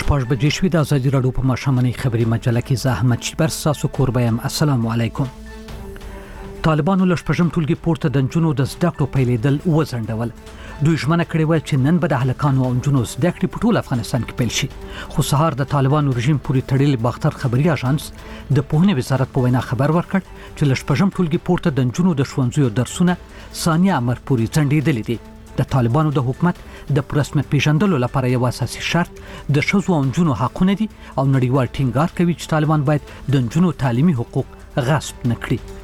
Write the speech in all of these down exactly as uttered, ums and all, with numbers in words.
شپږ بجې شوې د ازادي راډیو په ماښامنۍ خبري مجله کې زه احمد شیبر تاسو کوربه یم. السلام علیکم. طالبانو له شپږم ټولګي پورته د نجونو د زده کړو پیلېدل وځنډول. دوی ژمنه کړې وه چې نن به د هلکانو او نجونو زده کړې په ټول افغانستان کې پیل شي، خو سهار د طالبانو رژیم پورې تړلې باختر خبري اژانس د پوهنې وزارت په وینا خبر ورکړ چې له شپږم ټولګي پورته د نجونو د ښوونځیو درسونه ثانیه امر پورې ځنډېدلي دي. د طالبانو د حکومت د پرسمت پیژندلو لپاره یو اساسي شرط د ښځو او نجونو حقونه دي او نړیوال ټینګار کوي چې طالبان باید د نجونو تعلیمي حقوق غصب نه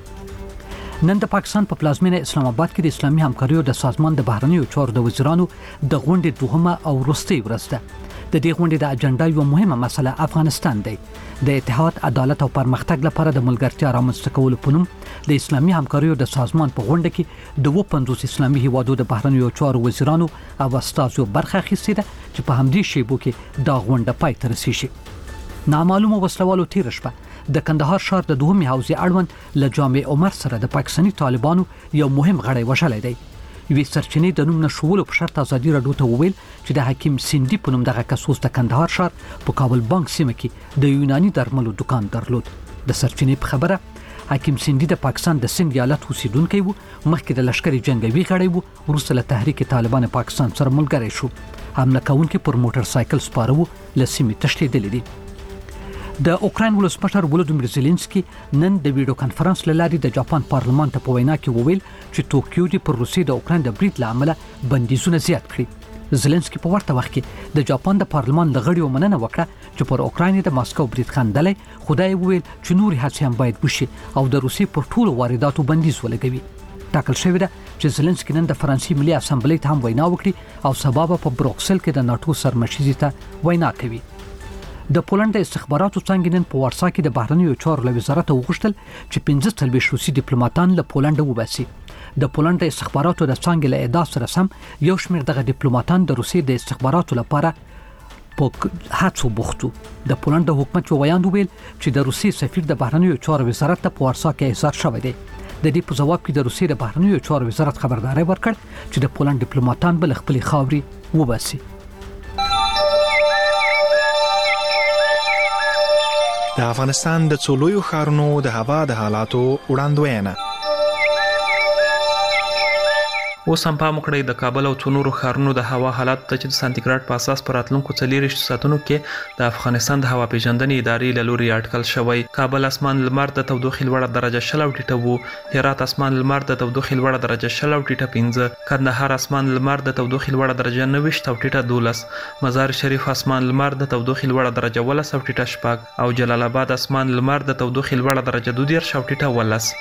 کړي. نن د پاکستان په پلازمینه اسلام آباد کې د اسلامي همکاریو د سازمان د بهرنیو چارو د وزیرانو د غونډې دوهمه او وروستۍ ورځ ده. د دې غونډې د اجنډا یو مهمه مسله افغانستان دی. د اتحاد، عدالت او پرمختګ لپاره د ملګرتیا رامنځته کولو په نوم د اسلامي همکاریو د سازمان په غونډه کې د اووه پنځوس اسلامي هیوادو د بهرنیو چارو وزیرانو او استازو برخه اخیستې ده چې په همدې شیبو کې دا غونډه پای ته رسیږي. نامعلومه وسلوالو تیر شپه د کندهار ښار د دوهمې حوزې اړوند له جامع عمر سره د پاکستاني طالبانو یو مهم غړی وژلی دی. یوې سرچینې د نوم نشولو په شرط ازادي راډیو ته وویل چې د حکیم سیندي په نوم دغه کس اوس د کندهار ښار په کابل بانک سیمه کې د یوناني درملو دکان درلود. د سرچینې په خبره حکیم سیندي د پاکستان د سند ایالت اوسیدونکی و، مخکې د لشکري جنگوي غړی و، وروسته له تحریک طالبان پاکستان سره ملګری شو. حمله کوونکي پر موټر سایکل سپاره و، له سیمې تښتېدلي دي. د اوکراین ولسمشر ولودیمیر زيلنسکي نن د ویډیو کانفرنس له لارې د جاپان پارلمان ته په وینا کې وویل چې ټوکیو دی پر روسیې د اوکراین د برید له امله بندیزونه زیات کړي. زيلنسکي په ورته وخت کې د جاپان د پارلمان له غړیو مننه وکړه چې پر اوکراین د ماسکو برید خندلای، خدای وویل چې نور هڅې هم باید وشي او د روسیې پر ټولو وارداتو بندیز ولګوي. ټاکل شوی ده چې زيلنسکي نن د فرانسې ملي اسامبلې ته هم وینا وکړي او سبا په بروکسل کې د ناتو سرمشیزي ته وینا کوي. د پولند د استخباراتو څنګه نن په وارسا کې د بهرنیو چارو له وزارت وغوښتل چې پنځه څلوېښت روسي ډیپلوماټان له پولند وباسي. د پولند د استخباراتو د څنګه له ادعا سره سم یو شمېر دغه ډیپلوماټان د روسي د استخباراتو لپاره په هڅو بوختو. د پولند د حکومت یو بیان ویل چې د روسي سفیر د بهرنیو چارو وزارت ته په وارسا کې احضار شوی دی. د دې په جواب کې د روسي د بهرنیو چارو وزارت خبرداري ورکړ چې د پولند ډیپلوماټان بل خپل خاوري وباسي. د افغانستان د څولویو ښارونو د هوا د حالاتو وړاندوینه. اوس هم پام وکړئ د کابل او څو ښارونو د هوا حالات ته چې د سانتیګراډ په اساس پر راتلونکو څلېرویشتو ساعتونو کې د افغانستان د هوا پیژندنې ادارې له لوري اټکل شوی. کابل اسمان لمر د تودوخې لوړه درجه شل او ټیټه وو، هرات اسمان لمر د تودوخې لوړه درجه شل او ټیټه پنځه، کندهار اسمان لمر د تودوخې لوړه درجه نهویشت او ټیټه دولس، مزار شریف اسمان لمر د تودوخې لوړه درجه ولس او ټیټه شپږ او جلال آباد اسمان لمر د تودوخې لوړه درجه دوه دېرش او ټیټه ولس.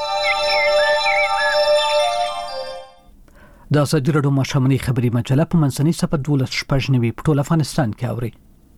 د ازادي راډیو ماښامنۍ خبري مجله په منځنۍ صفحه دولس شپږ نوي په ټول افغانستان کې اوري.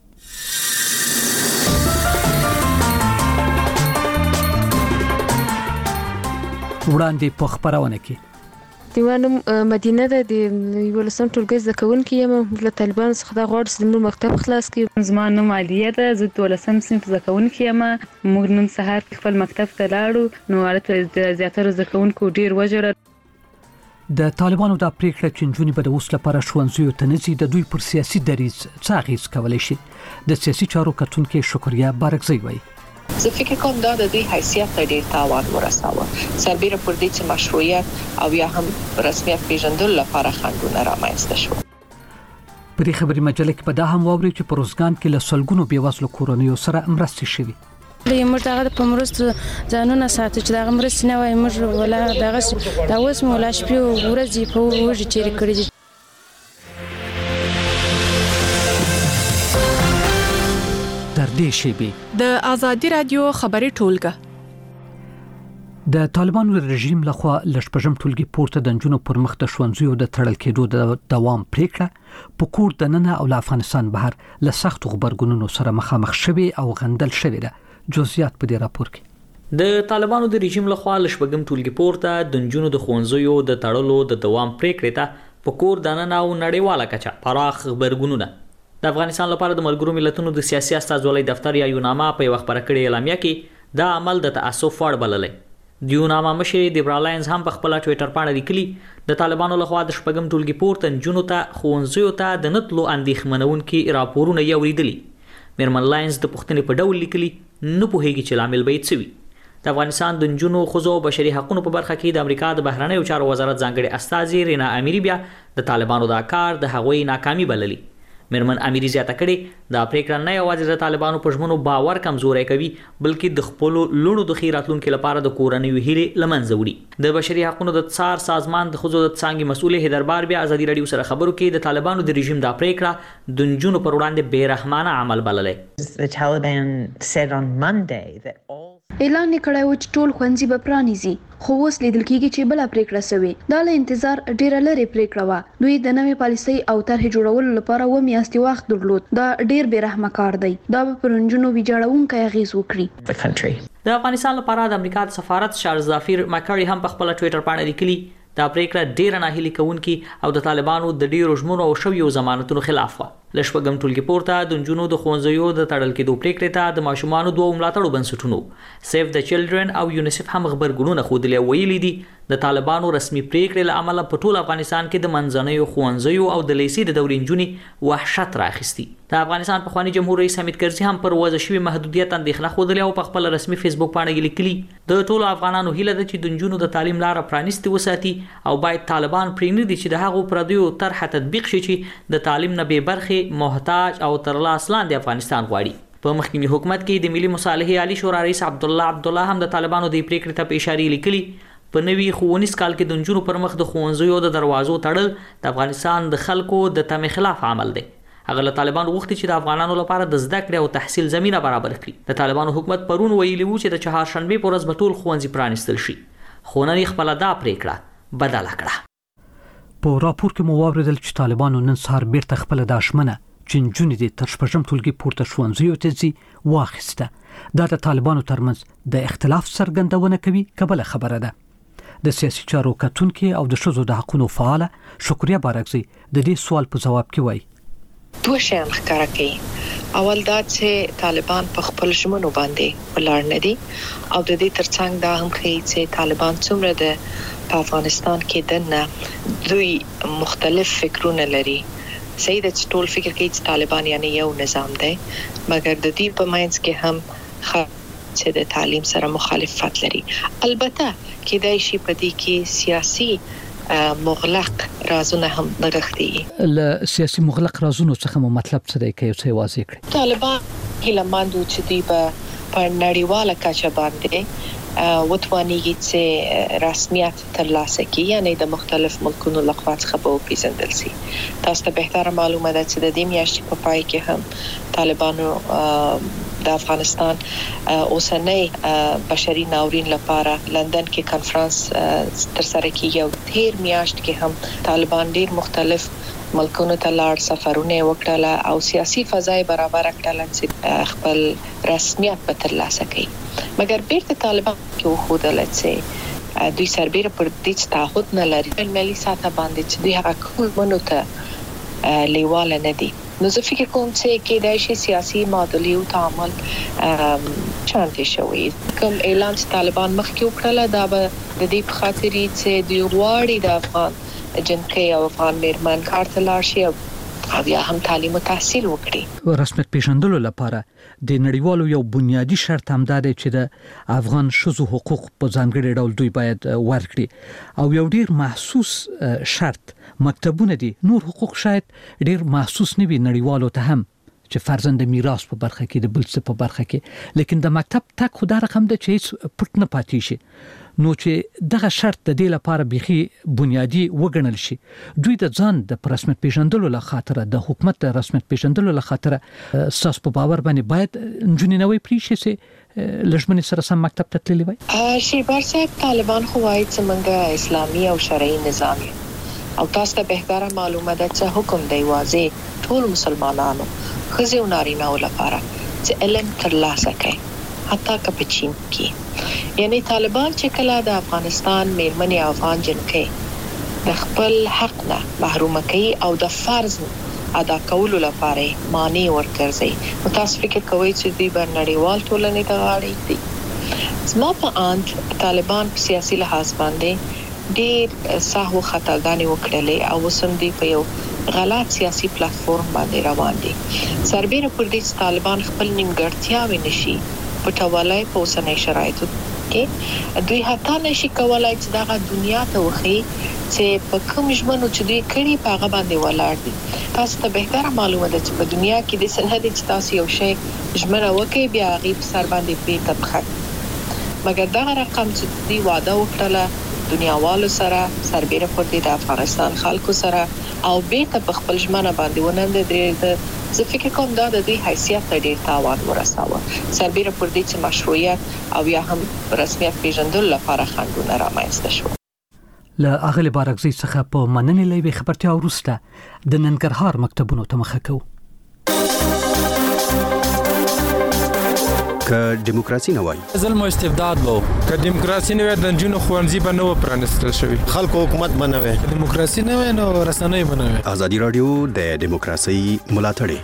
وړاندې په خبرونه کې دیوانم مدینه ده د ولسم ټولګي زده کوونکي یم. له طالبان څخه دا غواړم چې زموږ مکتب خلاص کړي. زما نوم عالیه ده، زه د ولسم صنف زده کوونکي یم. موږ نن سهار خپل مکتب ته لاړو نو هلته د زیاتره زده کوونکو ډېر وژړل. د طالبانو د پریکړه چې نجونې به د اوس لپاره ښوونځیو ته نه ځي د دوی پر سیاسي دریځ څه اغېز کولی شي. د سیاسي چارو کتونکي شکریا بارکزی وایي زه فکر کوم دا د دوی حیثیت ته ډېر تاوان ورساوه، سربیره پر دې چې مشروعیت او یا هم رسمیت پیژندلو لپاره خنډونه رامنځته شول. په دې خبري مجله کې به دا هم واورئ چې په روزګان کې له سلګونو بېوزلو کورنیو سره مرستې شوي. موږ دغه په مرستو ځانونه ساتو چې دغه مرستې نه وای موږ ولا دغه دا اوس مو لا شپې ورځې په وږي چیرې کړي دي. تر دې شیبې د ازادي راډیو خبري ټولګه د طالبانو رژیم لخوا له شپږم ټولګي پورته د نجونو پر مخ د ښوونځیو د تړل کېدو د دوام پریکړه په کور دننه او له افغانستان بهر له سختو غبرګونونو سره مخامخ شوي او غندل شوي ده. جزئیات په دې راپور کې د طالبانو د رژیم لخوا له شپږم ټولګي پورته د نجونو د ښوونځیو د تړلو د دوام پریکړې ته په کور دننه او نړیواله کچه پراخ غبرګونونه. د افغانستان لپاره د ملګرو ملتونو د سیاسي استازولۍ دفتر یا یوناما په یو خبره کړې اعلامیه کې دا عمل د تاسف وړ بللی. د یوناما مشر دیبرالاینز هم په خپل ټوئیټر باندې لیکلي د طالبانو لخوا د شپږم ټولګي پورته نجونو ته ښوونځیو ته د نتلو اندېښمنونکي راپورونه یې اوریدلي میرمن لاینز د پوښتنې په ډول لیکلي نه پوهیږي چې لامل به یې څه وي. د افغانستان د نجونو ښځو او بشري حقوقو په برخه کې د امریکا د بهرنیو چارو وزارت ځانګړي استازي رینا امیری بیا د طالبانو دا کار د هغوی ناکامي بللي. میرمن امیری زیاته کړي دا پریکړه نه یوازې د طالبانو په ژمنو باور کمزوری کوي بلکې د خپل لوڼو د خیر راتلونکو لپاره د کورنۍ هیلې لمنځه وړي. د بشري حقوقو د څار سازمان د ښځو د څانګې مسؤل هیدربار بیا ازادي رادیو سره خبرو کې د طالبانو د رژیم دا پریکړه د نجونو پر وړاندې بېرحمانه عمل بللی. The Taliban said on Monday that all اعلان کړی و چې ټول ښوونځي به پرانیزي، خو اوس لیدل کېږي چې بله پریکړه سوې. دا له انتظار ډیره لرې پریکړه وه. دوی د نوې پالیسۍ او طرحې جوړولو لپاره اوه میاشتې وخت درلود. دا ډیر بېرحمه کار دی. دا به پر نجونو ویجاړونکی اغېز وکړي. د افغانستان لپاره د امریکا د سفارت چارلز زافیر مکړی هم په خپل ټویټر باندې لیکلي دا پریکړه ډیره ناهیلي کوونکې او د طالبانو د ډیرو ژمنو او شویو ضمانتونو خلاف وه. له شپږم ټولګي پورته د نجونو د ښوونځیو د تړل کېدو پریکړې ته د ماشومانو دوو ملاتړو بنسټونو سیف د چلډرن او یونیسف هم غبرګونونه ښودلي او ویلي دي د طالبانو رسمي پریکړې له امله په ټول افغانستان کې د منځنیو ښوونځیو او د لیسې د دورې نجونې وحشت راخیستي. د افغانستان پخواني جمهور رئیس حمید کرزي هم پر وضع شوي محدودیت اندېښنه ښودلې او په خپل رسمي فیسبوک باندې یې لیکلي د ټولو افغانانو هیله ده چې د نجونو د تعلیم لاره پرانیستې وساتي او باید طالبان پرېږدي چې د هغو پردیو طرحه تطبیق شي چې د تعلیم نه بې برخې محتاج او تر لاس لاندې افغانستان غواړي. په مخکینی حکومت کې د ملي مصالحې عالی شورا رئیس عبدالله عبدالله هم د طالبانو د پریکړې ته په اشاره لیکلي په نوي ښوونیز کال کې د نجونو پر مخ د ښوونځیو د دروازو تړل د افغانستان د خلکو د تمې خلاف عمل دی. هغه له طالبانو غوښتي چې د افغانانو لپاره د زده کړې او تحصیل زمینه برابر کړي. د طالبانو حکومت پرون ویلي وو چې د چهارشنبې په ورځ به ټول ښوونځي پرانیستل شي، خو نن یې خپله دا پریکړه بدله کړه. په راپور کې مو واورېدل چې طالبانو نن سهار بیرته خپله دا ژمنه چې نجونې دې تر شپږم ټولګي پورته ښوونځیو ته ځي واخیسته. دا د طالبانو ترمنځ د اختلاف څرګندونه کوي که بله خبره ده. د سیاسي چارو کتونکي او د ښځو د حقونو فعاله شکریه بارکزي د دې سوال په ځواب کې وایي دوه شیان ښکاره کوي. اول دا چې طالبان په خپل ژمنو باندې ولاړ نه دي او د دې ترڅنګ دا هم ښیي چې طالبان څومره د په افغانستان کې دننه دوی مختلف فکرونه لري. صحیح ده چې ټول فکر کوي چې طالبان یعنی یو نظام دی، مګر د دې په منځ کې هم خلک چې د تعلیم سره مخالفت لري. البته کېدای شي په دې کې سیاسي مغلق رازونه هم نغښتي. له سیاسي مغلق رازونو څخه مو مطلب څه دی که یو څه واضح کړئ؟ طالبان هیلهمند چې دوی به په نړیواله کچه باندې وتوانیږي چې رسمیت ترلاسه کړي، یعنی د مختلف ملکونو لخوا څخه به وپېژندل شي. تاسو ته بهتره معلومه ده چې د دې میاشتې په پای کې هم طالبانو د افغانستان اوسنۍ بشري ناورین لپاره لندن کې کانفرنس ترسره کیږي او تیر میاشت کې هم طالبان ډیر مختلف ملکونو ته لاړ، سفرونه وکړل او سیاسي فضای برابر کړل چې خپل رسمیت به ترلاسه کړي. مګر بیرته طالبان کې وښودل چې دوی سربېره پر دې تعهد نه لري ملي ساته باندې چې دوی هغه کوم منو ته لیواله نه دي. نو زه فکر کوم چې کېدای شي سیاسي معادلې او تعامل چانتې شوی. کوم اعلان چې طالبان مخکې وکړل دا به د دې په خاطر چې دوی غواړي د افغان جنکۍ او افغان میرمن کار ته لاړ شي او بیا هم تعلیم او تحصیل وکړي. رسمیت پیژندلو لپاره د نړیوالو یو بنیادی شرط هم دا دی چې د افغان ښځو حقوق په ځانګړي ډول دوی باید ورکړي او یو ډیر محسوس شرط مکتبونه دي. نور حقوق شاید ډیر محسوس نه وي نړیوالو ته هم چې فرضاً د میراث په برخه کې د بل څه په برخه کې، لیکن د مکتب تک خو دا رقم ده چې هیڅ پټ نه پاتې شي. نو چې دغه شرط د دې لپاره بيخي بنیادی وګڼل شي، دوی د ځان د رسمیت پیژندلو له خاطره د حکومت د رسمیت پیژندلو له خاطره ساس په باور باندې باید نجونې نوې پریشي سي لږمنې سره سم مکتب ته تللی وای. شي بارسه طالبان خو وايي چې موږ اسلامي او شرعي نظام او تاسو ته بهتره معلومه ده چې حکم دی واضح ټول مسلمانانو خزي او نارینه لپاره چې علم ترلاسه کړي حتی که په چین کې. یعنی طالبان چې کله د افغانستان میرمنې او افغان جنکۍ د خپل حق نه محروم کوي او د فرض ادا کولو لپاره معنی ورکړي، نو تاسو فکر کوئ چې دوی به نړیوال ټولنې ته غاړه ایږدي. زما په اند طالبان په سیاسي لحاظ باندې ډېر سهو خطاګانې وکړلې او اوس هم دوی په یو غلط سیاسي پلیټفارم باندې روان دي. سربېره پر دې چې طالبان خپل نیمګړتیاوې نشي پټولای په اوسنۍ شرایطو کې، دوی حتی نشي کولای چې دغه دنیا ته وخی چې په کوم ژوند چې دوی کړي په هغه باندې ولاړ دي. تاسو ته بهتره معلومه ده چې په دنیا کې د سنهد چې تاسو یو شی ژمنه وکړي بیا غیب سر باندې پیټه بخښ، مګر دغه رقم چې دوی وعده وکړه دنیاوالو سره سربېره پر دې د افغانستان خلکو سره او بیت په خپل ژمنه باندې ونند د زه فکر کوم دا د دې حیثیت ته ډیر تاوان ورساوه، سربېره پر دې چې مشروعیت او یا هم رسمیت پیژندل لپاره خنډونه رامنځته شو. له اغلی بارکزي څخه په مننې لوي خبرتیا وروسته د ننګرهار مکتبونو ته مخه کوو. که دیموکراسي نه وای ظلم او استبداد وو، که دیموکراسي نه وای د جنونو خوانزي به نو پرانستل شوی، خلکو حکومت بنوي، دیموکراسي نه وای نو رسنۍ بنوي. ازادي رادیو د دیموکراسي ملاتړی.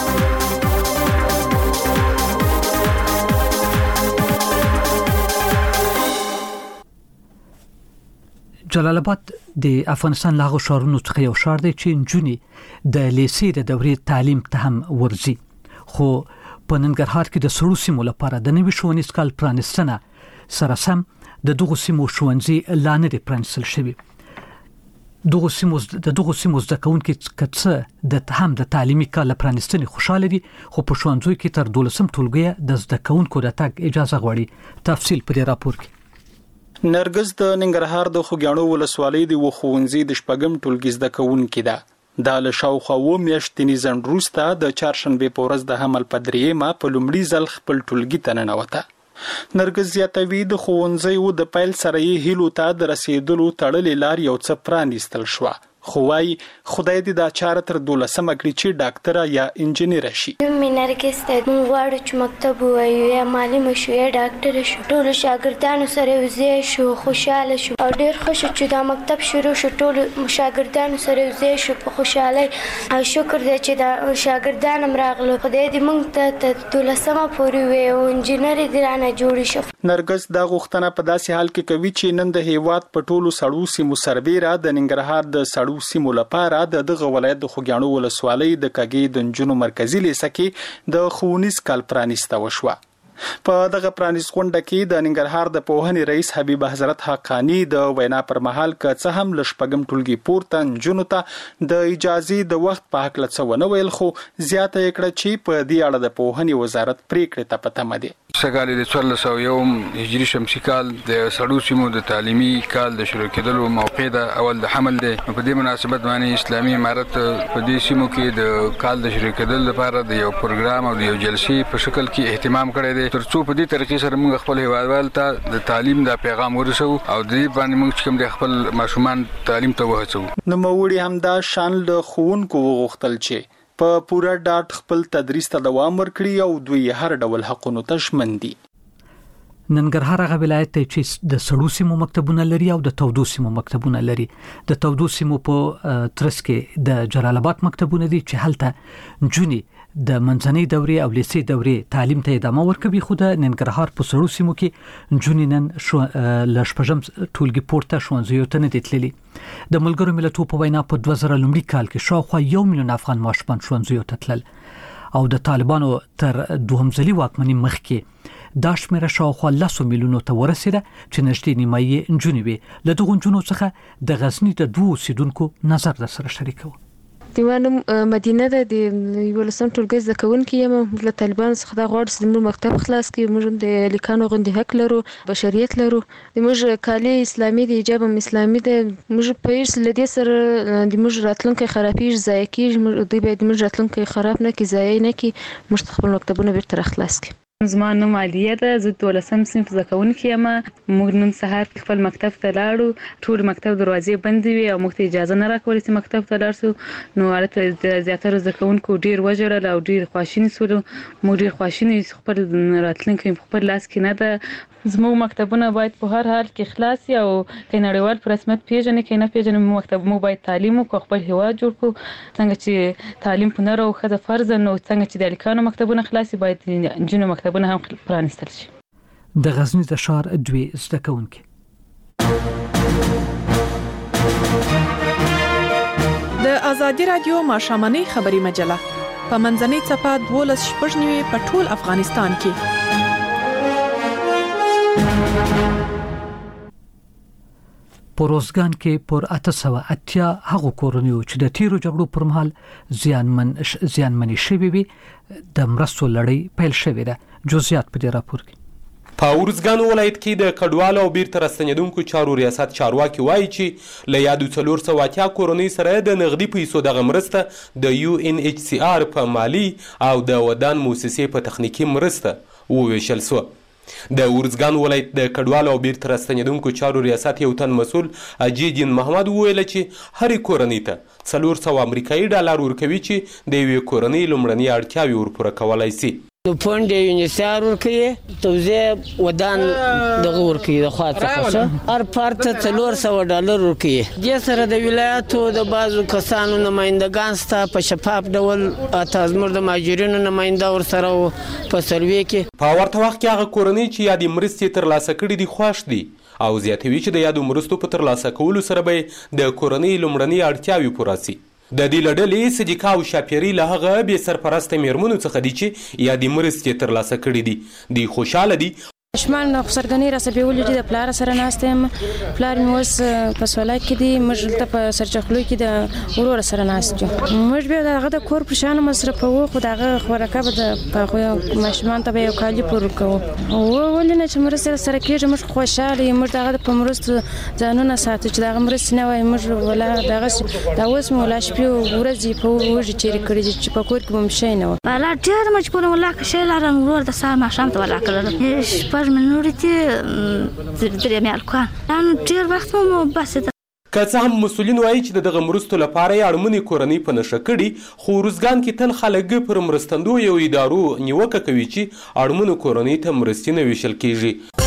جلال آباد د افغانستان لاغو شهرونو څخه یو شهر دی چې نجونې د لیسې د دورې تعلیم ته هم ورځي، خو په ننګرهار کې د سړو سیمو لپاره د نوي ښوونیز کال پرانستنه سره سم د دغو سیمو ښوونځي لا نه دي پرانستل شوي. دغو سیمو د دغو سیمو زده کوونکي کڅه د هم د تعلیمي کال پرانستنې خوشاله دي، خو په ښوونځیو کې تر دولسم ټولګي د زده کوونکو د تګ اجازه غواړي. تفصیل په دې راپور کې. نرګس د ننګرهار د خوګیاڼو ولسوالۍ د وښوونځي د شپږم ټولګي زده کوونکي ده. دا له شاوخوا و میاشتې ځنډ وروسته د چهارشنبې په ورځ د حمل په درېیمه په لومړي ځل خپل ټولګي ته ننوته. نرګس زیاتوي د ښوونځیو د پیل سره یې هیلو ته د رسیدلو تړلې لار یو څه پرانیستل شوه، خو وايي خدای دې دا چاره تر دولسمه کړي چې ډاکټره یا انجینر شي. مې نرګس ته موږ غواړو چې مکتب ووایو یا معلم شو یا ډاکټر شو، ټول شاګردانو سره یوځای شو، خوشاله شو او ډېر خوش چې دا مکتب شروع شو. ټول شاګردانو سره یوځای شو په خوشحالۍ او شکر دې چې دا شاګردان هم راغلو. خدای دې موږ ته تر دولسمه پورې وي او انجینر دې رانه جوړ شي. نرګس دا غوښتنه په داسې حال کې کوي چې نن د هیواد په ټولو سړو سیمو سربېره د ننګرهار د سړو سیمو لپاره د دغه ولایت د خوګیاڼو ولسوالۍ د کاګي د نجونو مرکزی لیسه کې د ښوونیز کال پرانیسته وشوه. په دغه پرانیست غونډه کې د ننګرهار د پوهنې رئیس حبیب حضرت حقانی د وینا پر مهال که څه هم له شپږم ټولګي پورته نجونو ته د اجازې د وخت په هکله څه ونه ویل، خو زیاته یې کړه چې په دې اړه د پوهنې وزارت پریکړې ته په تمه دی. سږکال د څوارلس سوه یو هجري شمسي کال د سړو سیمو د تعلیمي کال د شروع کېدلو موقع ده، اول د حمل دی. په دې مناسبت باندې اسلامي امارت په دې سیمو کې د کال د شروع کېدلو لپاره د یو پروګرام او د یو جلسې په شکل کې اهتمام کړی دی، ترڅو په دې طریقې سره موږ خپل هیوادوال ته د تعلیم د پیغام ورسو او د دې باندې موږ کوم د خپل ماشومان تعلیم ته وهڅو. نوموړي همدا شان له ښوونکو وغوښتل چې په پوره ډاډ خپل تدریس ته دوام ورکړي او دوی هر ډول حقونو ته ژمن دي. ننګرهار هغه ولایت دی چې د سړو سیمو مکتبونه لري او د تودو سیمو مکتبونه لري. د تودو سیمو په ترڅ کې د جلال آباد مکتبونه دي چې هلته نجونې د منځنۍ دورې او لیسې دورې تعلیم ته ادامه ورکوي، خو د ننګرهار په سړو سیمو کې نجونې نن له شپږم ټولګي پورته ښوونځیو ته نه دي تللي. د ملګرو ملتونو په وینا په دوه زره لومړي کال کې شاوخوا یو میلیون افغان ماشومان ښوونځیو ته تلل او د طالبانو تر دوهم ځلي واکمنۍ مخکې دا شمیره شاوخوا لسو میلیونو ته ورسېده چې نږدې نیمایي یې نجونې وې. له دغو نجونو څخه د غزني د دوو اوسېدونکو نظر در سره شریکوو. دیوانم مدینه ده د یولسم ټولګي زده کوونکي یم. له طالبانو څخه دا غواړي چې موږ مکتب خلاص کړي، موږ د لیکانو غوندې حق لرو، بشریت لرو، موږ کالي اسلامي دی، حجاب هم اسلامي دی، موږ په هیڅ لدې سره د موږ راتلونکي خرابېږي، ضایع کېږي. دوی باید موږ راتلونکي خراب نه کړي، ضایع نه کړي، موږ خپل مکتبونه بیرته راخلاص کړي. زما نوم عالیه ده، زه دولسم صنف زده کوونکې یم. موږ نن سهار خپل مکتب ته لاړو، ټول مکتب دروازې بندې وې او موږ ته اجازه نه راکوله چې مکتب ته لاړ شو. نو هلته د زیاتره زده کوونکو ډېر وژړل او ډېر خواشیني شولو. موږ ډېر خواشیني یو، خپل راتلونکی په خپل لاس کې نه ده. زموږ مکتبونه باید په هر حال کې خلاص وي او که نړیوال په رسمیت پیژني که نه پیژني، مکتب موږ باید تعلیم وکړو، خپل هیواد جوړ کړو. څنګه چې تعلیم په نر او ښځه فرض ده، نو څنګه چې د هلکانو مکتبونه خلاص وي باید د نجونو مکتبونه هم پرانستل شي. د غزني د ښار دوې زده کوونکي د ازادي رادیو ماشامنۍ خبري مجله په منځنۍ چپه دولس شپږ نیوي په ټول افغانستان کې. پروزګان کې پر اته سوه اتیا هغو کورنیو چې د تیرو جګړو پر مهال زیانمن زیانمنې شوي وي د مرستو لړۍ پیل شوې ده. جزئیات په دې راپور کې. په ورزګان ولایت کې د کډوالو او بیرته راستنېدونکو چارو ریاست چارواکي وایي چې له یادو څلور سوه اتیا کورنۍ سره د نغدي پیسو دغه مرسته د یو ان ایچ سی آر په مالی او د ودان موسسې په تخنیکي مرسته وویشل سوه. د ورزګان ولایت د کډوالو او بیرته راستنېدونکو چارو ریاست یو تن مسؤل اجي دین محمد وویل چې هرې کورنۍ ته څلور سوه امریکایي ډالر ورکوي چې د یوې کورنۍ لومړنۍ اړتیاوې ورپوره کولی شي. د فونډ یونیسار ورکوي، توزیع ودان دغه ورکوي د خوا څخه هر فرد ته څلور سوه ډالر ورکوي. دې سره د ولایاتو د بعضو کسانو نمایندګان سته په شفاف ډول اته زموږ د مهاجرینو نماینده ورسره په سروې کې. په ورته وخت کې هغه کورنۍ چې یادې مرستې ترلاسه کړي دي خوښ دي او زیاتوي چې د یادو مرستو په ترلاسه کولو سره به د کورنۍ لومړنۍ اړتیاوې پوره شي. د دې له ډلې صدیقه او شاپیري له هغه بې سرپرسته میرمنو څخه دي چې یادې مرستې ترلاسه کړي دي. دوی خوشحاله دي. شمال نو سرګنی را سبیولې دي د پلار سره ناست یم. پلار مې اوس په سوالای کې دي، موږ ته په سرچخلو کې د ورور سره ناست یو. موږ به دغه د کور په شان مصرفو، خو دغه خورکه به د په ماشومان ته به یو کالی پور کوو. او ولې نه چې مرسته سره کېږي موږ خوشاله یو. موږ دغه په مرسته ځانونه ساتو چې دغه مرسته نه وای موږ ولا دغه دا اوس مو لا شپې ورځې په وږي چیرې کړی چې په کور کې مو شي نه و. ولا ډېر مجبور ولا که شي لارم ورور د سار ماشام ته ولا کړل منورتي درې میالکوان نن ډېر وخت مو بس ده. که څه هم مسؤلین وایي چې دغه مرستو لپاره یې اړمنې کورنۍ په نښه کړي، خو ورزګان کې تل خلک پر مرستندو یو ادارو نیوکه کوي چې اړمنو کورنۍ ته مرستې نه ویشل کیږي.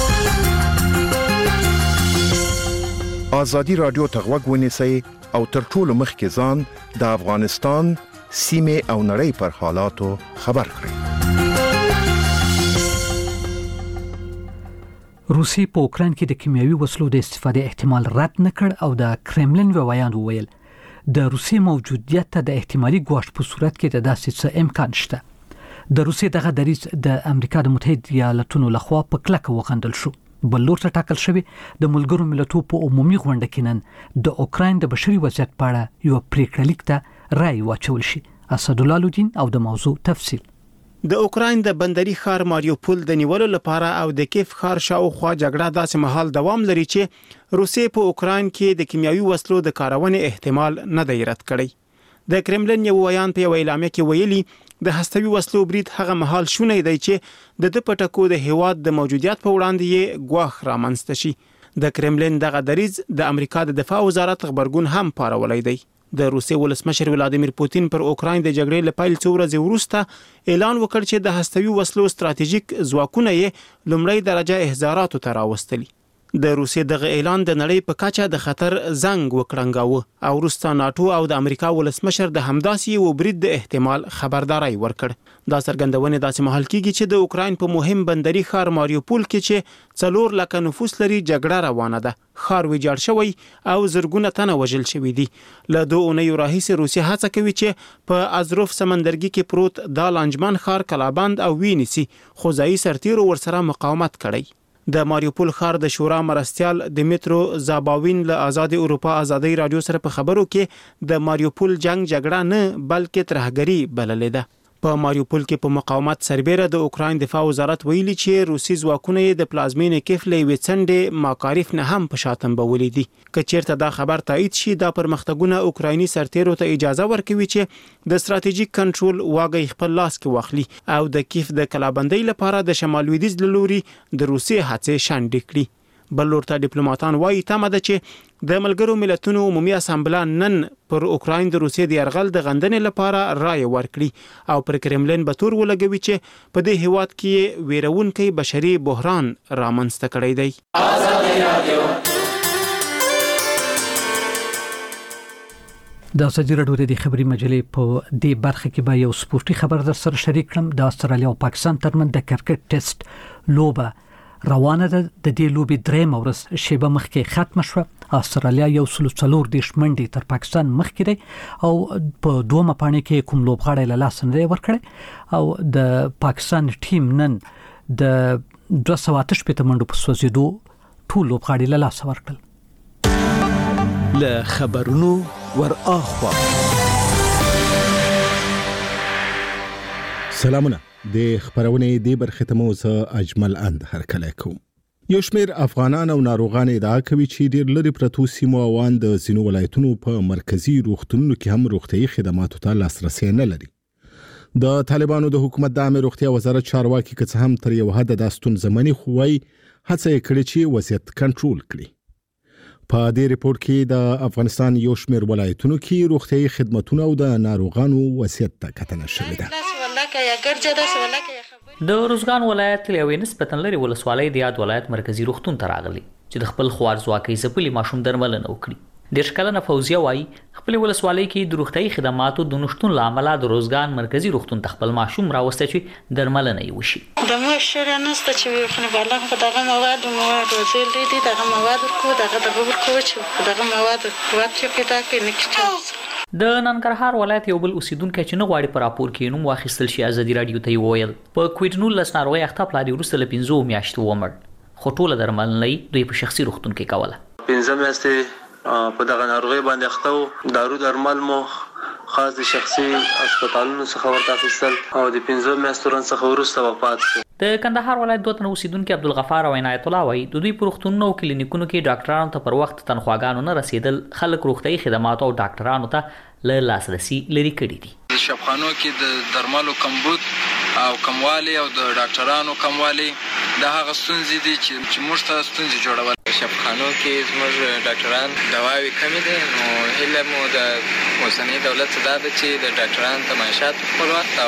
ازادي رادیو ته غوږ ونیسئ او تر ټولو مخکې ځان د افغانستان سیمې او نړۍ پر حالاتو خبر کړئ. روسیې په اوکراین کې د کیمیاوي وسلو د استفادې احتمال رد نکړ او د کرملین ویان وویل د روسیې موجودیت ته د احتمالي ګواښ په صورت کې د داسې څه امکان شته. د روسیې دغه دریځ د امریکا د متحده ایالاتونو لخوا په کلکه وغندل شو. بل لور ته ټاکل شوی د ملګرو ملتونو په عمومي غونډه کې نن د اوکراین د بشري وضعیت په اړه یو پریکړه لیک ته رائے واچول شي. اسدالله لودین او د موضوع تفصیل. د اوکراین د بندري ښار ماریوپول د نیولو لپاره او د کیف ښار شاوخوا جګړه داسې مهال دوام لري چې روسیې په اوکراین کې د کیمیاوي وسلو د کارونې احتمال نه دی رد کړی. د کرملین یو ویان په اعلامیه کې ویلي د هستوي وسلو برید هغه مهال شونې دی چې د د پټکو د هیواد د موجودیت په وړاندې یې ګواښ رامنځته شي. د کرملین دغه دریځ د امریکا د دفاع وزارت خبرګون هم پارولای دی. د روسیې ولسمشر ولادیمیر پوتین پر اوکراین د جګړې له پیل څو ورځې وروسته اعلان وکړ چې د هستوي وسلو ستراتیژیک ځواکونه یې لومړی درجه احزاراتو ته راوستلي. د روسیې دغه اعلان د نړۍ په کچه د خطر زنګ وکړنګاوه او وروسته ناتو او د امریکا ولسمشر د همداسې یو برید د احتمال خبرداري ورکړ. دا څرګندونه داسې مهال کېږي چې د اوکراین په مهم بندري ښار ماریوپول کې چې څلور لکه نفوس لري جګړه روانه ده. ښار ویجاړ شوی او زرګونه تنه وژل شوي دي. له دوه اونیو راهیسې روسیه هڅه کوي چې په ازروف سمندرګي کې پروت دا لانجمن ښار کلابند او وینیسي، خو ځایي سرتیرو ورسره مقاومت کړی. د ماریوپول ښار د شورا مرستیال دمیترو زاباوین له آزاد اروپا ازادي رادیو سره په خبرو کې د ماریوپول جنگ جګړه نه بلکې ترهګری بللې ده. په ماریوپول کې په مقاومت سربېره د اوکراین دفاع وزارت ویلي چې روسي ځواکونه د پلازمینې کیف له وڅنډې ماکاریف نه هم په شاتم بولې دي. که چیرته دا خبر تایید شي دا پرمختګونه اوکرایني سرتیرو ته اجازه ورکوي چې د ستراتیژیک کنټرول واګي خپل لاس کې واخلي او د کیف د کلابندۍ لپاره د شمال لویدیځ لوري د روسي هڅې شاندې کړي. بل لور ته ډیپلوماټان وایي تمه ده چې د ملګرو ملتونو عمومي اسامبله نن پر اوکراین د روسیې د یرغل د غندنې لپاره رائے ورکړي او پر کرملین به تور ولګوي چې په دې هیواد کې ویرونکي بشري بحران رامنځته کړی دی. د ازادي راډیو د خبري مجلې په دې برخه کې به یو سپورتي خبر در سره شریک کړم. د استرالیا او پاکستان ترمن د کرکټ ټیسټ لوبه روانه ده. د دې لوبې درېیمه ورځ شیبه مخکې ختمه شوه. استرالیا یو سل څلور دېرش منډې تر پاکستان مخکې دی او په دومه پاڼې کې کوم لوبغاړی له لاسه نه دی ورکړی او د پاکستان ټیم نن د دوه سوه اته شپېته منډو په سوځېدو ټول لوبغاړي له لاسه ورکړل. له خبرونو ور اخوا سلامونه. د خبرونې د برخه ته مو زه اجمل اند هرکلی کوم. یو شمېر افغانان او ناروغان ادعا کوي چې ډېر لرې پرتو سیمو اوان د ځینو ولایتونو په مرکزي روغتونونو کې هم روغتیايي خدماتو ته لاسرسی نه لري. د طالبانو د حکومت د عامه روغتیا وزارت چارواکي که څه هم تر یو حده دا ستونزه مني، خو وايي هڅه یې کړې چې وضعیت کنټرول کړي. په دې ریپورت کې د افغانستان یو شمېر ولایتونو کې روغتیايي خدماتونه او د ناروغانو وضعیت ته کتنه شوې ده. د روزګان ولایت یوې نسبتاً لرې ولسوالۍ د یاد ولایت مرکزي روغتون ته راغلي چې د خپل خوارځواکۍ ځپلي ماشوم درملنه وکړي. دېرش کلنه فوزیه وایي خپل ولسوالۍ کې د روغتیايي خدماتو د نشتون له امله د روزګان مرکزي روغتون ته خپل ماشوم راوسته چې درملنه یې وشي. د مشر نسته چې په بالغ په دغه مواد مواد وزیل دي دغه مواد ورکو دغه دغه ورکو چې دغه مواد قوت چې پیدا کوي نکته. د ننګرهار ولایت یو بل اوسیدونکو چې نه غواړي پر راپور کې نوم واخیستل شي ازادي رادیو ته وویل په کووډ نولس ناروغي اخته پلادي وروسته له پنځو میاشتو ومړ، خو ټوله درملنه دوی په شخصي روغتون کې کوله. پنځه میاشتې په دغه ناروغي باندې اخته وو، دارو درمل مو خاص د شخصي هسپتالونو څخه ورته اخیستل او د پنځو میاشتو رن څخه وروسته وفات شو. د کندهار ولایت دوه تنه اوسیدونکو عبدالغفار او عنایت الله وایي د دوی په روغتونونو او کلینیکونو کې ډاکټرانو ته پر وخت تنخواګانو نه رسیدل خلک روغتیايي خدماتو او ډاکټرانو ته له لاسرسي لري کړي دي. د شفاخانو کې د درملو کمبود او کموالی او د ډاکټرانو کموالی دا هغه ستونزې دي چې موږ ته ستونزې جوړول. شفاخانو کې زموږ ډاکټران دواوی کمې دي، نو هیله مو د اوسنۍ دولت څخه دا ده چې د ډاکټرانو ته معاشات په خپل وخت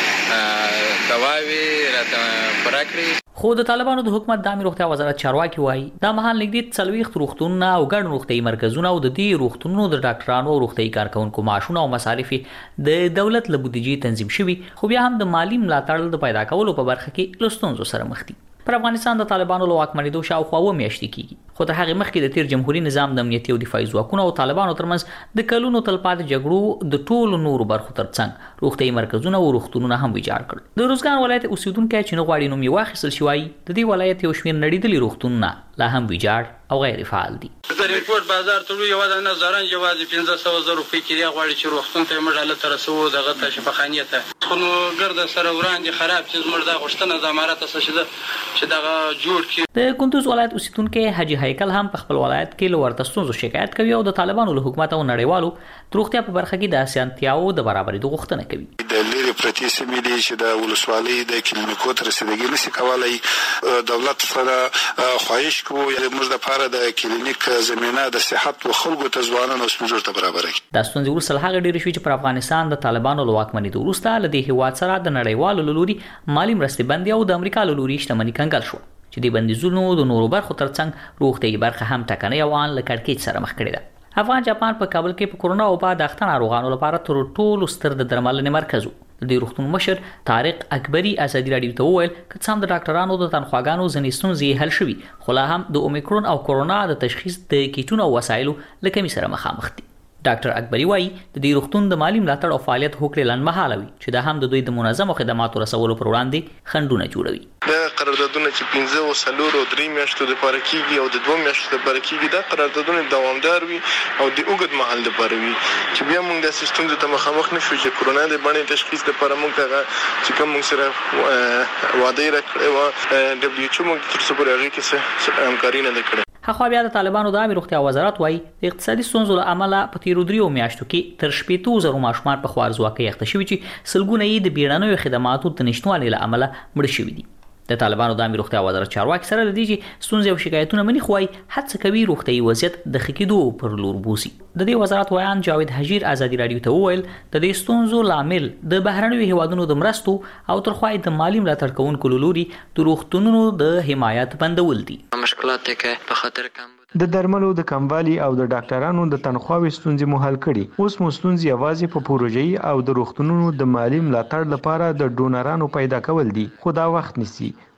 او دواوی راته پوره کړي. خو د طالبانو د حکومت د عامه روغتیا وزارت چارواکي وایي دا مهال نږدې څلوېښت روغتونونه او ګڼ روغتیايي مرکزونه او د دې روغتونونو د ډاکټرانو او روغتیايي کارکونکو معاشونه او مصارف د دولت له بودیجې تنظیم شوي، خو بیا هم د مالی ملاتړ د پیدا کولو په برخه کې له ستونزو سره مخ دي. پر افغانستان د طالبانو له واکمنېدو شاوخوا اوه میاشتې کېږي، خو تر هغې مخکې د تیر جمهوري نظام د امنیتي او دفاعي ځواکونو او طالبانو ترمنځ د کلونو تلپاتې جګړو د ټولو نورو برخو ترڅنګ روغتیايي مرکزونه او روغتونونه هم ویجاړ کړل. د روزګان ولایت اوسیدونکي چې نه غواړي نوم یې واخیستل شي وایي د دې ولایت یو شمېر نړېدلي روغتونونه لا هم ویجاړ او غیر فعال دي. د ریپورت بازار ته یوازې نظران یوازې پنځه سوه زره روپۍ کې غواړي چې روغتون ته موږ حالت رسوو دغه ته شفاخانې ته خو نو ګرد سره وړاندې خراب چې موږ دا غوښتنه د امارت څخه شته چې دغه جوړ کړي. د کندوز ولایت اوسیدونکي حاجی هیکل هم په خپل ولایت کې له ورته ستونزو شکایت کوي او د طالبانو له حکومت او نړیوالو د روغتیا په برخه کې د اسانتیاوو د برابرېدو غوښتنه کوي. د لرې پرتې سیمې دي چې د ولسوالۍ د کلینیکو ته رسیدګي نشي کولی، دولت سره خواهش کوو موږ دپاره د کلینیک زمینه د صحت او خلکو ته ځوانانو او سپین ږیرو ته برابره کړي. دا ستونزې وروسته له هغې ډېرې شوې چې پر افغانستان د طالبانو له واکمنېدو وروسته له دې هېواد سره د نړیوالو له لوري مالي مرستې بندي او د امریکا له لوري شتمني کنګل شوه چې د بندیزونو د نورو برخو ترڅنګ روغتیايي برخه هم ټکنۍ او ان له کړکېچ سره مخ کړې ده. افغان جاپان په کابل کې په کورونا وبا د اخته ناروغانو لپاره تر ټولو ستر د درملنې مرکز و. د دې روغتون مشر طارق اکبري ازادي رادیو ته وویل که څه هم د ډاکټرانو د تنخواګانو ځینې ستونزې حل شوي، خو لا هم د اومیکرون او کورونا د تشخیص د کیټونو او وسایلو له کمۍ سره مخامخ دي. ډاکټر اکبري وایي د دې روغتون د مالی ملاتړ او فعالیت هوکړې لنډمهاله وي چې دا هم د دوی د منظمو خدماتو رسولو پر وړاندې خنډونه جوړوي. دا قراردادونه چې پنځه او څلور او درې میاشتو دپاره کېږي او د دوه میاشتو دپاره کېږي، دا قراردادونه دوامدار وي او د اوږد مهال دپاره وي چې بیا موږ داسې ستونزو ته مخامخ نه شو چې کرونا د بڼې تشخیص دپاره موږ هغه چې کوم موږ سره وعده یې راکړې وه ډبلیو ایچ او موږ تر څو پورې هغې کې څه همکاري نه ده کړې. هغه بیا د طالبانو د عامه روغتیا وزارت وایي د اقتصادي ستونزو له امله په تیرو دریو میاشتو کې تر شپېتو زرو ماشومان په خوارځواکۍ اخته شوي چې سلګونه یې د بیړنیو خدماتو د نشتوالي له امله مړه شوي دي. د طالبانو د عامه روغتیا وزارت چارواکي سره لدی چې ستونزې او شکایتونه مني خو هڅه کوي روغتیايي وضعیت د ښه کېدو پر لور بوسي. د دې وزارت وایان جاوید حجیر ازادي رادیو ته وویل د دې ستونزو لامل د بهرنیو هیوادونو د مرستو او ترخوا د مالی ملاتړ کوونکو له لوري د روغتونونو د حمایت بندول دي. مشکلات کې په خاطر کم د درملو د کموالي او د ډاکټرانو د تنخواوي ستونزې مو حل کړي. اوس مو ستونزې یوازې په پروژې او د روغتونونو د مالی ملاتړ لپاره د ډونرانو پیدا کول دي، خو دا وخت نیسي.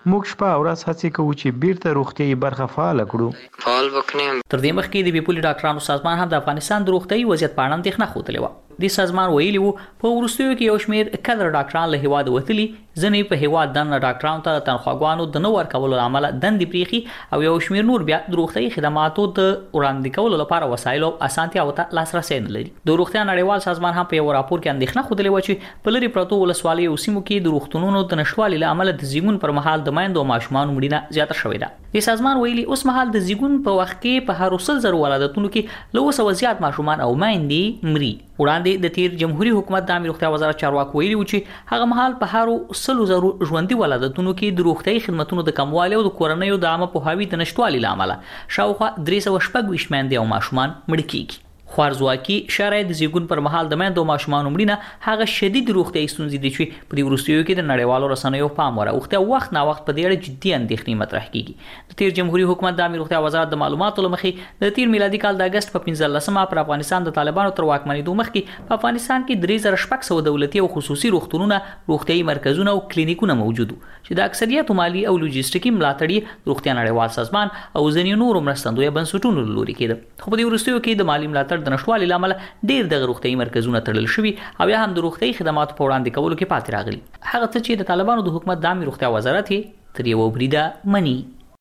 موږ شپه او ورځ هڅه کوو چې بیرته روغتیايي برخه فعال کړو. فعال وکړو. تر دې مخکې د بیپولي ډاکټرانو سازمان هم د افغانستان د روغتیايي وضعیت په اړه اندېښنه خوتلې و. د سازمان ویلي وو په وروستیو کې یو شمېر کډر ډاکټران له هیواد وتلي، ځنې په هیواد دننه ډاکټرانو ته تنخواګانو د نه ورکولو له امله دندې پریښي او یو شمېر نور بیا د روغتیايي خدماتو د وړاندې کولو لپاره وسایل او اسانتیاو ته لاسرسی نه لري. د روغتیا نړیوال سازمان هم په یو راپور کې اندېښنه خوتلې و چې په لرې پرتو ولسوالیو سیمو کې د روغتونونو د نشټوالي له امله د زیږون پر مهال د میندو او ماشومانو مړینه زیاته شوې ده. د سازمان ویلي اوس مهال د زیږون په وخت کې په هر سل زر ولادتونو کې له اوسه زیات ماشومان او میندې مري. وړاندې د تیر جمهوریت حکومت د عامه روغتیا وزارت چارواکو ویلي و چې هغه مهال په هر سل زر ژوندۍ ولادتونو کې د روغتیايي خدماتو د کموالي او د کورنیو د عامه پوهاوي د نشټوالي له امله شاوخوا درې سوه شپږ ویشت میندې او ماشومان مړه کیږي. خوارزواکي شرایط د زیږون پر مهال د میندو او ماشومانو مړینه هغه شدید روغتیايي ستونزې دي چې په دې وروستیو کې د نړیوالو رسنیو پام وراوښته وخت نا وخت په دې اړه جدي اندېښنې مطرح کیږي. د تیر جمهوریت حکومت د عامه روغتیا وزارت د معلوماتو لمخې د تیر میلادي کال د اگست په پنځلسمه پر افغانستان د طالبانو تر واکمنېدو مخکې په افغانستان کې درې زره شپږ سوه دولتي او خصوصي روغتونونه، روغتیايي مرکزونه او کلینیکونه موجود وو چې د اکثریت مالی او لوجستیکي ملاتړ روغتیا نړیوال سازمان او ځینې نورو مرستندوی بنسټونو له لوري کېده. خو په دې وروستیو کې د مالی ملاتړ د نشټوالي له امله ډیر د روغتیايي مرکزونه تړل شوي او یا هم د روغتیايي خدماتو په وړاندې کولو کې پاتې راغلي. هغه څه چې د طالبانو د حکومت د عامه روغتیا وزارت یې تر یو بریده مني.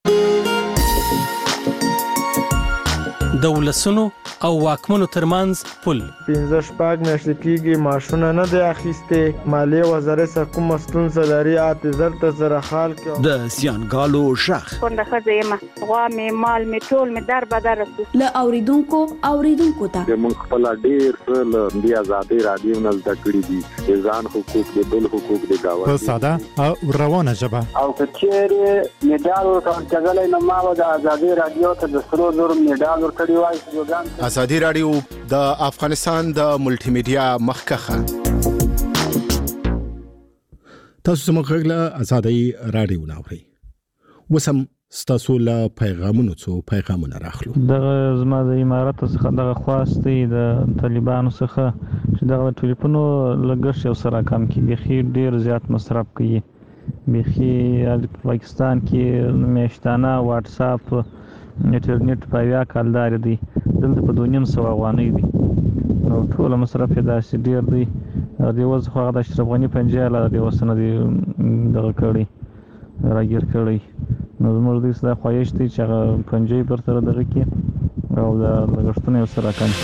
د ولسونو او واکمنو ترمنځ پل پنځه شپږ میاشتې کېږي معاشونه نه دی اخیستې. مالیې وزارت څخه کومه ستونزه لري اته زر ته سره حال کړو. د زیانګالو غږ څنګه ښځه یم غوا مې مال مې ټول مې در بدر رسو له اوریدونکو اوریدونکو ته موږ خپل ډیر څه له دې ازادي رادیو نه زده کړي دي د ځان حقوق د بل حقوق د گاوند په ساده او روانه ژبه او کچېره میډال ورکړل کېدلای نو ما د ازادي رادیو ته د سرو زر میډال ورکړی وای. ازادي رادیو د افغانستان د ملټي میډیا مخکخه تاسو زموږ غږ له ازادي رادیو ناوړي. وسم ستاسو له پیغامونو څو پیغامونه راخلو. دغه زما د امارات څخه دغه خواستي د طالبانو څخه چې دغه ټلیفونو لګښت یو سره کم کی بيخي ډیر زیات مصرف کوي. بيخي پاکستان کې میشتانه واتس اپ انټرنیټ په یا کالدار دي دلته په دونیم سو افغانۍ دي نو ټول مصرف یې داسې ډیر دی. د وځ خو د اشرف غنی پنځه د وسنه دی دغه کړی راګیر کړی نو زموږ د اسلام خوښ دي چې هغه پنځه پر تر دغه کې او د لګښتونه سره کم.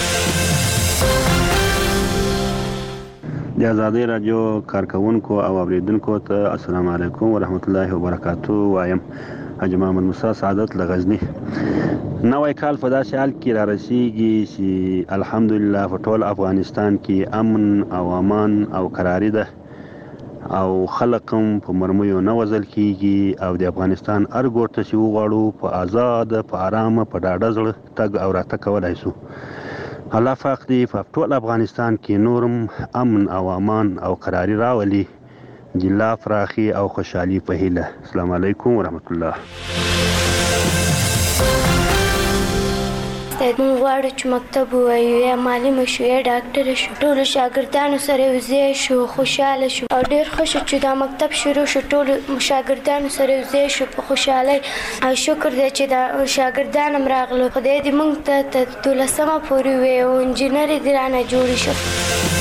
د ازادي رادیو کارکونکو او اوریدونکو ته السلام علیکم ورحمت الله وبرکاتو وایم. حاجی محمد موسی سعادت لغزنی. نوې کال په داسې حال کې را رسیږي چې الحمدلله په ټول افغانستان کې امن او امان او قراری ده او خلک هم په مرمیو نه وزل کیږي او د افغانستان هر ګوټ ته چې وغواړو په آزاد په آرامه په ډاډه زړه تګ او راتګ کولای شو. الله پاک دې په ټول افغانستان کې نورم امن او امان او قراری راولي. جلا فراخي او خوشحالي په هیله. السلام علیکم ورحمت الله. موږ غواړو چې مکتب ووایو یا معلم شو یا ډاکټر شو ټولو شاګردانو سره یوځای شو خوشحاله شو او ډېر ښه شو چې دا مکتب شروع شو ټولو شاګردانو سره یوځای شو په خوشحالۍ او شکر دی چې دا شاګردان هم راغلو. خدای دې موږ ته تر دولسمه پورې وي او انجینري دې رانه جوړې شو.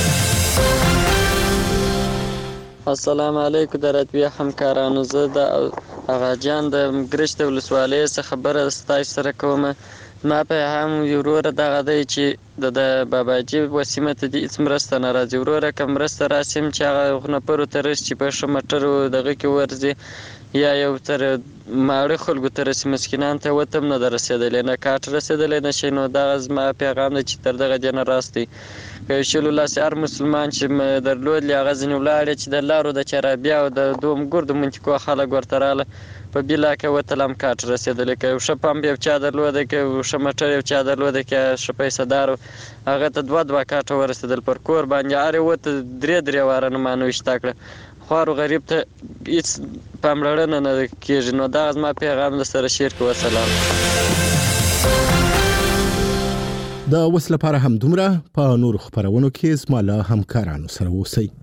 السلام علیکم د رادیو همکارانو. زه د اغاجان د ګرشت ولسوالۍ څخه خبره ستاسو سره کوم. ما په هم وروره دغه دی چې د باباجي وسیمه ته د هیڅ مرسته نه راځي. وروره که مرسته راسیم چې هغه نفرو ته رس چې په ښه موټرو دغه کې ورځي یا یو تر ماړه خلکو ته رسي مسکینان ته وتم نه ده رسېدلی نه کاټ رسېدلی نه شي. نو دغه زما پیغام دی چې تر دغه دې نه راستئ. که یو شلو لاسې هر مسلمان چې درلودلي هغه ځینې ولاړې چې د لارو د چرابیا او د دوم ګردو منطقو خلک ورته راغله په بلا کې وتل هم کاټ رسېدلی. که یو ښه پمپ یو چا درلوده که یو ښه موټر یو چا درلوده که ښه پیسه دار هغه ته دوه دوه کاټه ورسېدل. پر کور باندې هر یې وته درې درې واره نه ما نوشته کړه. خوارو غریب ته هېڅ پاملرنه نه کېږي. نو دغه زما پیغام در سره شیر کړو. وسلام. د وس لپاره هم دومره. په نورو خپرونو کې زما له همکارانو سره اوسئ.